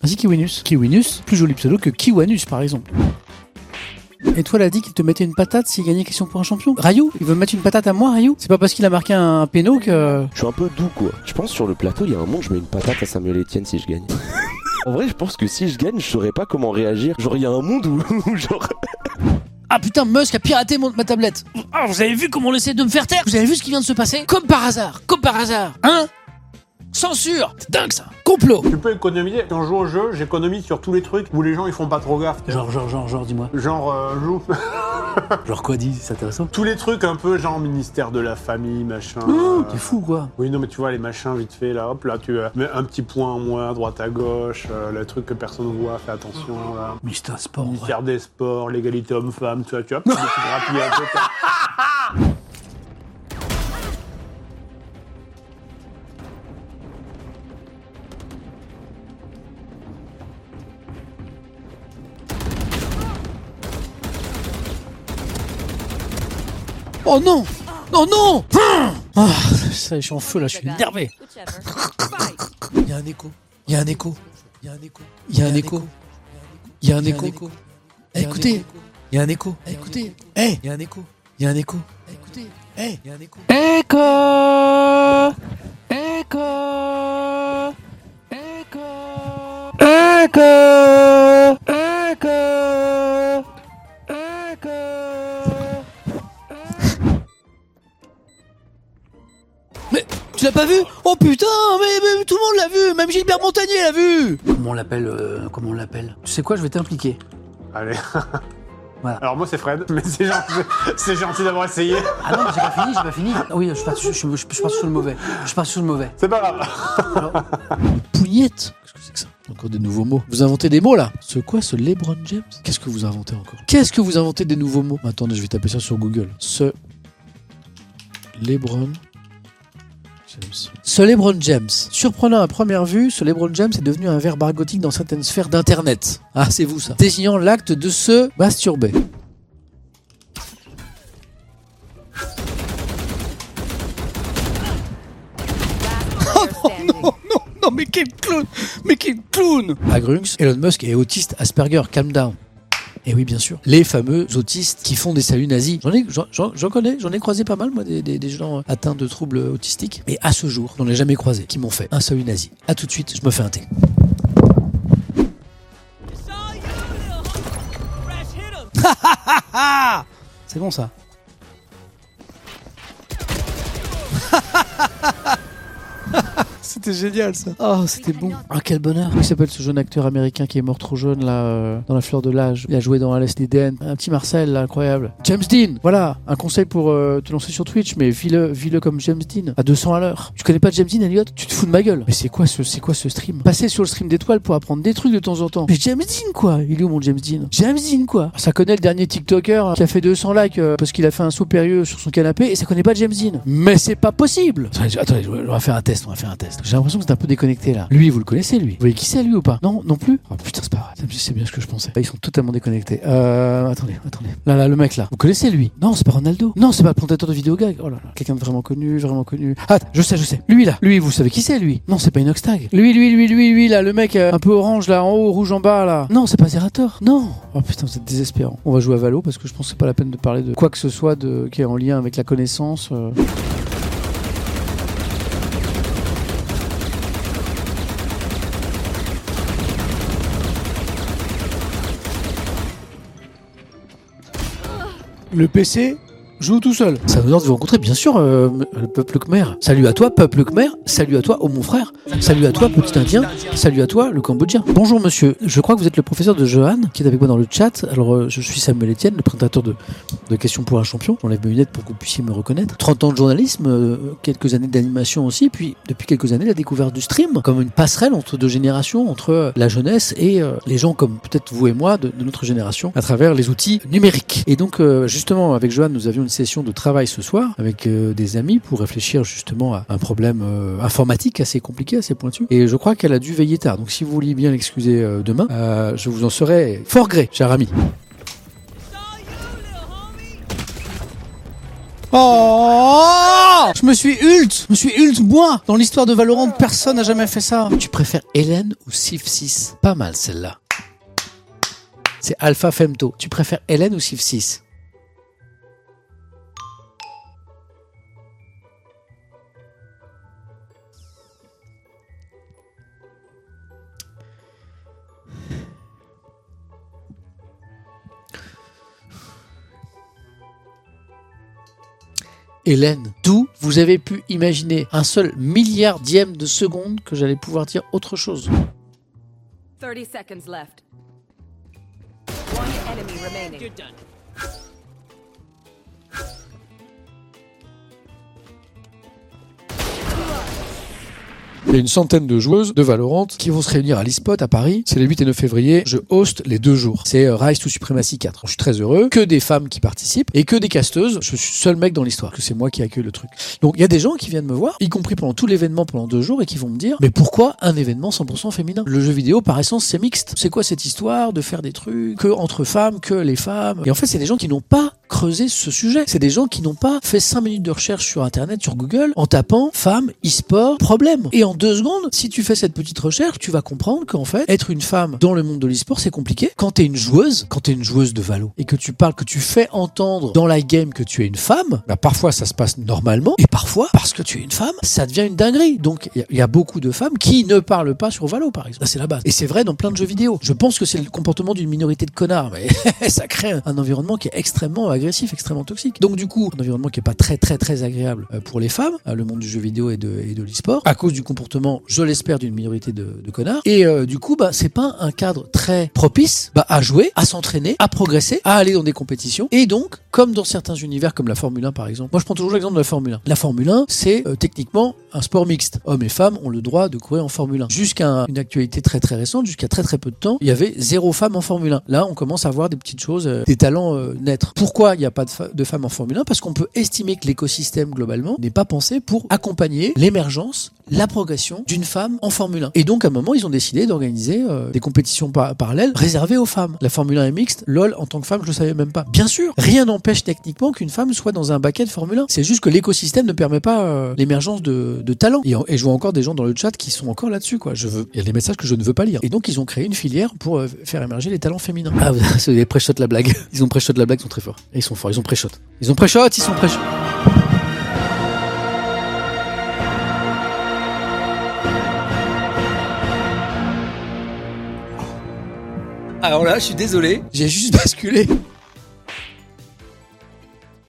Vas-y, Kiwinus. Kiwinus, plus joli pseudo que Kiwanus, par exemple. Et toi, il a dit qu'il te mettait une patate s'il gagnait question pour un champion. Rayou, il veut me mettre une patate à moi, Rayou. C'est pas parce qu'il a marqué un péno que... Je suis un peu doux, quoi. Je pense sur le plateau, il y a un moment, je mets une patate à Samuel Etienne si je gagne. En vrai, je pense que si je gagne, je saurais pas comment réagir. Genre, il y a un monde où genre... Ah putain, Musk a piraté ma tablette. Ah, vous avez vu comment on essaie de me faire taire? Vous avez vu ce qui vient de se passer? Comme par hasard. Hein? Censure. C'est dingue, ça. Complot. Tu peux économiser. Quand je joue au jeu, j'économise sur tous les trucs où les gens ils font pas trop gaffe. Genre, dis-moi. Joue. Genre quoi, dis, c'est intéressant. Tous les trucs un peu genre ministère de la famille, machin. T'es fou, quoi. Oui, non, mais tu vois, les machins vite fait, là, hop, là, tu mets un petit point en moins à droite à gauche, le truc que personne voit, fais attention, là. Mister Sport. Ministère des Sports, l'égalité homme-femme, tu vois, des petits grappillés un peu. Oh non! Oh non! Ah, ça, je suis en feu là, je suis énervé. Il y a un écho. Écoutez, il y a un écho. Écoutez, il y a un écho. Écoutez, il y a un écho. Mais tu l'as pas vu? Oh putain, mais tout le monde l'a vu, même Gilbert Montagnier l'a vu. Comment on l'appelle? Tu sais quoi, je vais t'impliquer. Allez. Voilà. Alors moi c'est Fred, mais c'est gentil d'avoir essayé. Ah non, mais j'ai pas fini. Oui, je suis parti sur le mauvais. C'est pas grave. Alors, une pougnette. Qu'est-ce que c'est que ça? Encore des nouveaux mots. Vous inventez des mots là? Ce quoi, ce LeBron James? Qu'est-ce que vous inventez encore? Qu'est-ce que vous inventez des nouveaux mots? Attendez, je vais taper ça sur Google. Ce LeBron James. Surprenant à première vue, ce LeBron James est devenu un verbe argotique dans certaines sphères d'internet. Ah, c'est vous ça. Désignant l'acte de se masturber. Non, mais quel clown! À Grunx, Elon Musk est autiste Asperger, calm down. Et oui, bien sûr. Les fameux autistes qui font des saluts nazis. J'en connais, j'en ai croisé pas mal, moi, des gens atteints de troubles autistiques. Et à ce jour, j'en ai jamais croisé qui m'ont fait un salut nazi. À tout de suite, je me fais un thé. C'est bon ça. C'était génial ça. Oh, c'était bon. Ah, quel bonheur. Comment il s'appelle ce jeune acteur américain qui est mort trop jeune là, dans la fleur de l'âge? Il a joué dans Alice Eden. Un petit Marcel là, incroyable. James Dean. Voilà, un conseil pour te lancer sur Twitch, mais vis-le comme James Dean à 200 à l'heure. Tu connais pas James Dean, Elliot? Tu te fous de ma gueule. Mais c'est quoi ce stream? Passer sur le stream d'étoiles pour apprendre des trucs de temps en temps. Mais James Dean quoi? Il est où mon James Dean? James Dean quoi? Ça connaît le dernier TikToker qui a fait 200 likes parce qu'il a fait un saut périlleux sur son canapé et ça connaît pas James Dean. Mais c'est pas possible. Attendez, on va faire un test. J'ai l'impression que c'est un peu déconnecté là. Lui, vous le connaissez lui? Vous voyez qui c'est lui ou pas? Non plus? Oh putain, c'est pas vrai. C'est bien ce que je pensais. Ils sont totalement déconnectés. Attendez. Là, le mec là. Vous connaissez lui? Non, c'est pas Ronaldo. Non, c'est pas le présentateur de vidéo gag. Oh là là. Quelqu'un de vraiment connu. Ah, je sais. Lui là. Lui, vous savez qui c'est lui? Non, c'est pas Inoxtag. Lui là, le mec un peu orange là, en haut, rouge en bas là. Non, c'est pas Zerator. Non. Oh putain, vous êtes désespérant. On va jouer à Valo parce que je pense que c'est pas la peine de parler de quoi que ce soit qui est en lien avec la connaissance. Le PC joue tout seul. Ça nous donne de vous rencontrer, bien sûr, le peuple khmer. Salut à toi, peuple khmer. Salut à toi, oh mon frère. Salut à toi, petit indien. Salut à toi, le cambodgien. Bonjour monsieur, je crois que vous êtes le professeur de Johan, qui est avec moi dans le chat. Alors, je suis Samuel Etienne, le présentateur de Questions pour un champion. J'enlève mes lunettes pour que vous puissiez me reconnaître. 30 ans de journalisme, quelques années d'animation aussi, puis depuis quelques années, la découverte du stream, comme une passerelle entre deux générations, entre la jeunesse et les gens comme peut-être vous et moi, de notre génération, à travers les outils numériques. Et donc, justement, avec Johan, nous avions une session de travail ce soir avec des amis pour réfléchir justement à un problème informatique assez compliqué, assez pointu. Et je crois qu'elle a dû veiller tard. Donc si vous vouliez bien l'excuser demain, je vous en serai fort gré, cher ami. Oh! Oh, je me suis ult, moi. Dans l'histoire de Valorant, personne n'a jamais fait ça. Tu préfères Hélène ou Civ 6? Pas mal celle-là. C'est Alpha Femto. Tu préfères Hélène ou Civ 6? Hélène, d'où vous avez pu imaginer un seul milliardième de seconde que j'allais pouvoir dire autre chose? 30 seconds left. One enemy remaining. You're done. Il y a une centaine de joueuses de Valorant qui vont se réunir à l'eSpot à Paris. C'est les 8 et 9 février. Je host les 2 jours. C'est Rise to Supremacy 4. Je suis très heureux. Que des femmes qui participent et que des casteuses. Je suis seul mec dans l'histoire. Que c'est moi qui accueille le truc. Donc il y a des gens qui viennent me voir, y compris pendant tout l'événement pendant 2 jours et qui vont me dire mais pourquoi un événement 100% féminin? Le jeu vidéo par essence c'est mixte. C'est quoi cette histoire de faire des trucs que entre femmes, que les femmes? Et en fait c'est des gens qui n'ont pas creusé ce sujet. C'est des gens qui n'ont pas fait 5 minutes de recherche sur internet, sur Google, en tapant femme, e-sport, problème. Et en 2 secondes, si tu fais cette petite recherche, tu vas comprendre qu'en fait, être une femme dans le monde de l'e-sport, c'est compliqué. Quand t'es une joueuse de Valo, et que tu parles, que tu fais entendre dans la game que tu es une femme, bah parfois ça se passe normalement, et parfois, parce que tu es une femme, ça devient une dinguerie. Donc, il y a beaucoup de femmes qui ne parlent pas sur Valo, par exemple. Ça, c'est la base. Et c'est vrai dans plein de jeux vidéo. Je pense que c'est le comportement d'une minorité de connards, mais ça crée un environnement qui est extrêmement agressif, extrêmement toxique. Donc, du coup, un environnement qui est pas très agréable pour les femmes, le monde du jeu vidéo et de l'e-sport, à cause du comportement, je l'espère, d'une minorité de connards. Et du coup, bah, c'est pas un cadre très propice à jouer, à s'entraîner, à progresser, à aller dans des compétitions. Et donc, comme dans certains univers, comme la Formule 1 par exemple, moi je prends toujours l'exemple de la Formule 1. La Formule 1, c'est techniquement un sport mixte. Hommes et femmes ont le droit de courir en Formule 1. Jusqu'à une actualité très récente, jusqu'à très peu de temps, il y avait 0 femmes en Formule 1. Là, on commence à voir des petites choses, des talents naître. Pourquoi il n'y a pas de femmes en Formule 1? Parce qu'on peut estimer que l'écosystème globalement n'est pas pensé pour accompagner l'émergence, la progression d'une femme en Formule 1. Et donc à un moment, ils ont décidé d'organiser des compétitions parallèles réservées aux femmes. La Formule 1 est mixte. LOL, en tant que femme, je le savais même pas. Bien sûr, rien n'empêche techniquement qu'une femme soit dans un baquet de Formule 1. C'est juste que l'écosystème ne permet pas l'émergence de talents. Et je vois encore des gens dans le chat qui sont encore là-dessus, quoi. Il y a des messages que je ne veux pas lire. Et donc ils ont créé une filière pour faire émerger les talents féminins. Ah, c'est des pré-shot la blague. Ils ont pré-shot la blague, ils sont très forts. Et ils sont forts, ils ont pré-shot. Ils sont pré-shot. Alors là, je suis désolé, j'ai juste basculé